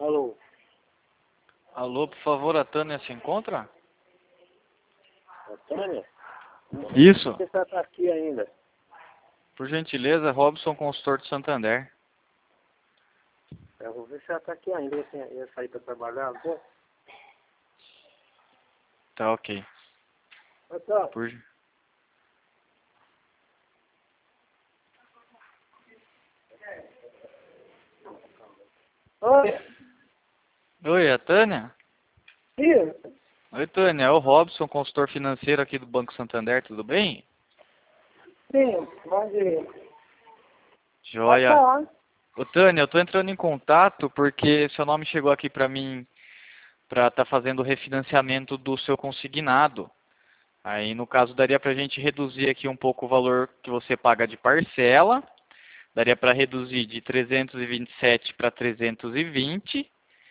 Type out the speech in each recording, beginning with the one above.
Alô? Alô, por favor, a Tânia se encontra? A Tânia? Isso. Você está aqui ainda? Por gentileza, Robson, consultor de Santander. Eu vou ver se ela está aqui ainda. Você ia sair para trabalhar, pô? Tá, ok. Tá. Por... Oi? Oi, a Tânia? Sim. Oi, Tânia, é o Robson, consultor financeiro aqui do Banco Santander, tudo bem? Sim, pode ir. Pode Joia. falar. Ô, Tânia, eu tô entrando em contato porque seu nome chegou aqui para mim para estar fazendo o refinanciamento do seu consignado. Aí, no caso, daria para a gente reduzir aqui um pouco o valor que você paga de parcela. Daria para reduzir de 327 para 320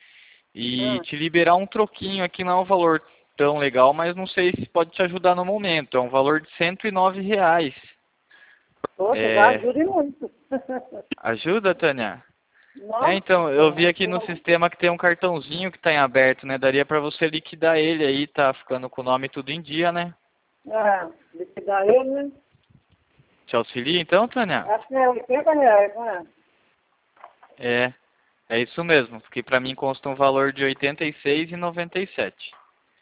e Ah, te liberar um troquinho aqui. Não é um valor tão legal, mas não sei se pode te ajudar no momento. É um valor de R$ 109. poxa, já É, ajuda muito. ajuda, Tânia? Nossa, Então, eu vi aqui no sistema que tem um cartãozinho que está em aberto, né? Daria para você liquidar ele aí, tá ficando com o nome tudo em dia, né? liquidar ele, né? Te auxilia então, Tânia? Acho que é R$ 80, não é? É, é isso mesmo, porque para mim consta um valor de R$ 86,97.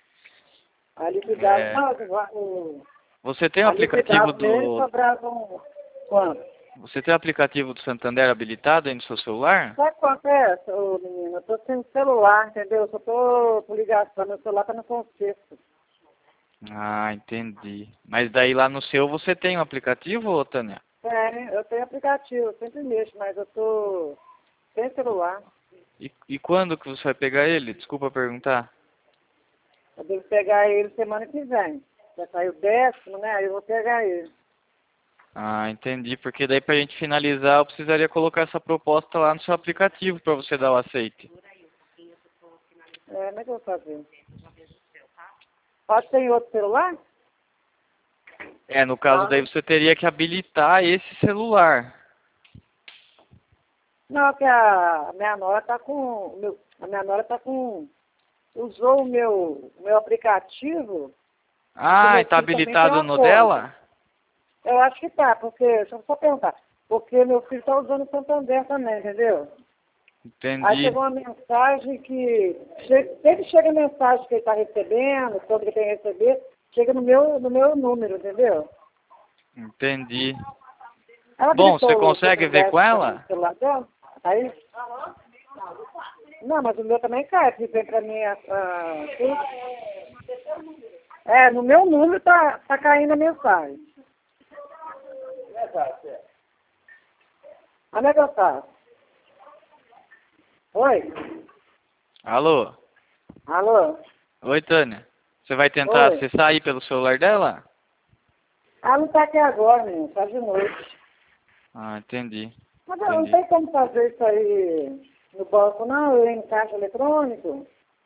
A liquidar, É, não, você tem o a aplicativo liquidar mesmo do sobrava um quanto? você tem o aplicativo do Santander habilitado aí no seu celular? Sabe quanto é, ô menino? Eu tô sem celular, entendeu? Eu só tô por ligação, meu celular tá no concerto. Ah, entendi. Mas daí lá no seu você tem o aplicativo, ô, Tânia? Eu tenho aplicativo, eu sempre mexo, mas eu tô sem celular. E quando que você vai pegar ele? Desculpa perguntar. Eu devo pegar ele semana que vem. Já saiu o 10º, né? Aí eu vou pegar ele. Ah, entendi. Porque daí pra gente finalizar eu precisaria colocar essa proposta lá no seu aplicativo para você dar o aceite. Como é que eu vou fazer? Pode ser em outro celular? É, no caso daí você teria que habilitar esse celular. Não, que a minha nora tá com. A minha nora tá com. Usou o meu aplicativo, porque Ah, e meu tá filho também tem habilitado uma no conta. dela? Eu acho que tá, porque, deixa eu só perguntar, porque meu filho tá usando o Santander também, entendeu? Aí Entendi, chegou uma mensagem que, sempre chega mensagem que ele está recebendo, sobre que tem que receber, chega no meu número, entendeu? entendi. Ela Bom, você habilitou o consegue ver Santander com no ela? celular dela, aí, não, mas o meu também cai, porque vem pra mim no meu número tá caindo a mensagem. Onde é que eu faço? Oi? Alô? Alô? Oi, Tânia. Você vai tentar Oi? acessar aí pelo celular dela? Ela não tá aqui agora, menino, tá de noite. Ah, entendi. Mas eu não Entendi. tem como fazer isso aí no banco, não, eu em caixa eletrônico.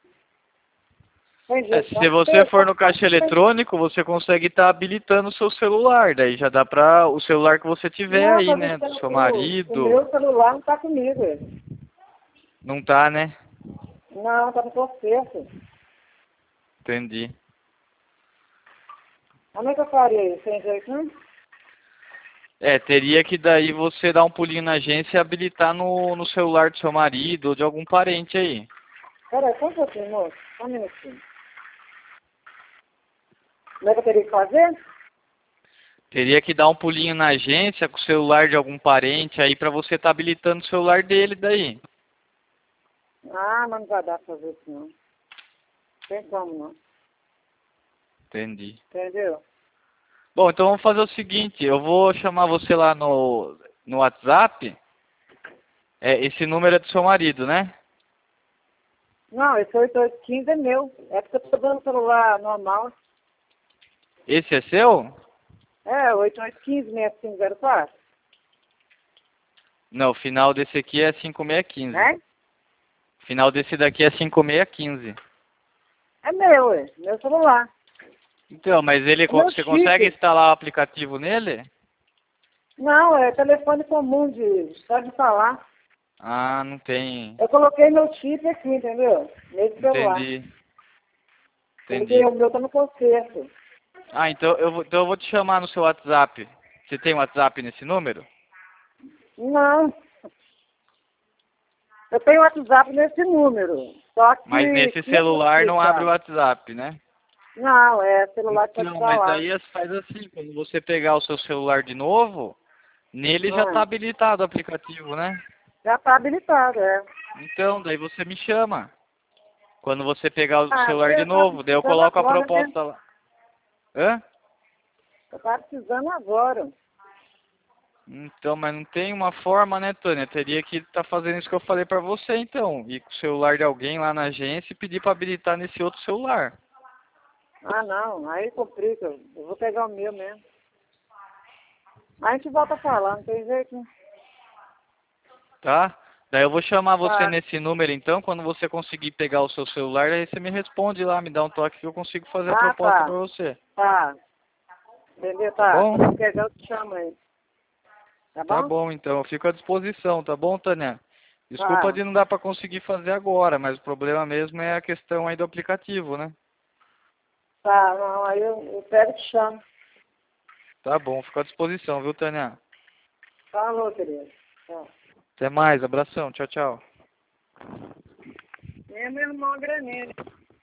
Tem É, jeito, se não. você for no caixa eletrônico, você consegue estar habilitando o seu celular. Daí já dá pra o celular que você tiver Não, aí, tá né? Do deixando seu o marido. meu celular não tá comigo. Não tá, né? Não, tá no concerto. Entendi. Como é que eu faria isso? Tem jeito, não? É, teria que daí você dar um pulinho na agência e habilitar no celular do seu marido ou de algum parente aí. Peraí, só um pouquinho, moço. Só um minutinho. Como é que eu teria que fazer? Teria que dar um pulinho na agência com o celular de algum parente aí pra você estar habilitando o celular dele daí. Ah, mas não vai dar pra fazer isso, não. Tem como, não. Entendi. Entendeu? Bom, então vamos fazer o seguinte, eu vou chamar você lá no WhatsApp. É, esse número é do seu marido, né? Não, esse 8815 é meu. É porque eu tô dando celular normal. Esse é seu? É, 8815-6504. Não, o final desse aqui é 5615. Né? O final desse daqui é 5615. É meu, meu celular. Então, mas ele, É meu você consegue chip. instalar o aplicativo nele? Não, é telefone comum só de falar. Ah, não tem. Eu coloquei meu chip aqui, entendeu? Nesse celular. Entendi. Porque Entendi. o meu tá no concerto. Ah, então eu vou te chamar no seu WhatsApp. Você tem WhatsApp nesse número? Não. Eu tenho WhatsApp nesse número. Só Mas que... nesse Como é que eu vou celular não abre o explicar? WhatsApp, né? Não, é celular que pode Não, mas falar. aí faz assim, quando você pegar o seu celular de novo, nele já está Ah, habilitado o aplicativo, né? já tá habilitado, é. Então, daí você me chama. Quando você pegar o Ah, celular de eu tava novo, daí eu precisando coloco a agora, né? proposta lá. Hã? Eu tava precisando agora. Então, mas não tem uma forma, né, Tânia? Teria que estar fazendo isso que eu falei pra você, então. Ir com o celular de alguém lá na agência e pedir pra habilitar nesse outro celular. Ah, não, aí complica. Eu vou pegar o meu mesmo. Mas a gente volta a falar, não tem jeito, né? Tá? Daí eu vou chamar você Tá, nesse número, então. Quando você conseguir pegar o seu celular, aí você me responde lá, me dá um toque que eu consigo fazer a proposta pra tá, você. tá. Entendeu? Tá Tá. bom? Quando eu pegar, eu te chamo aí. Tá Tá bom? bom, então. Eu fico à disposição, tá bom, Tânia? Desculpa Tá. de não dar pra conseguir fazer agora, mas o problema mesmo é a questão aí do aplicativo, né? Tá, não, aí eu pego e te chamo. Tá bom, fico à disposição, viu, Tânia? Falou, querido. Tá. Até mais, abração, tchau, tchau. É meu irmão a granelha.